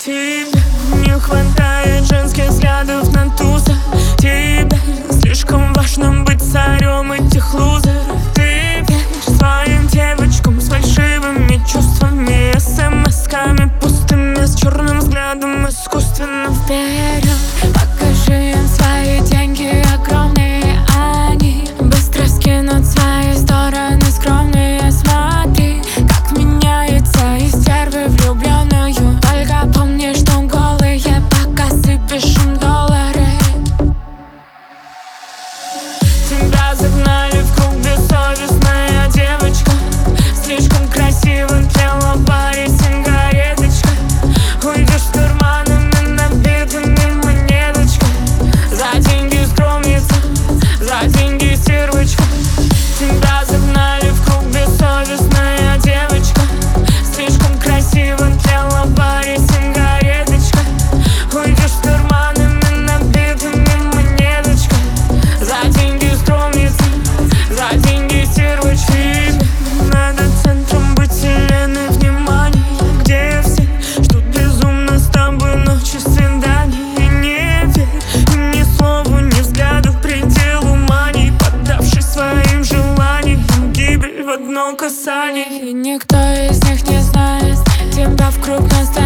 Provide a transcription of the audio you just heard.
Тебе не хватает женских взглядов на туза. Тебе слишком важно быть царем этих лузеров. Ты веришь своим девочкам с фальшивыми чувствами, смс-ками пустыми, с черным взглядом искусственно вперед. Покажи им свои деньги огромные, они быстро скинут свои стороны скромные. Смотри, как меняется из стервы влюбленную. Только помни, что голые пока сыпешь им доллары. Тебя загнали в круг, бессовестная девочка. Слишком красиво тлела в баре сигареточка. Уйдешь с карманами набитыми монеточкой. За деньги скромница, за деньги стервочка. Тебя загнали в круг, бессовестная девочка. Слишком красиво тлела в баре сигареточка. Уйдешь с карманами набитыми монеточкой. За деньги скромница, за деньги стервочки. Надо центром быть вселенной внимания, где все ждут безумно с тобой ночи свиданий. И не верь ни слову, ни взгляду в пределу мании, поддавшись своим желаниям, гибель в одно касание. И никто из них не знает тебя в круг нас.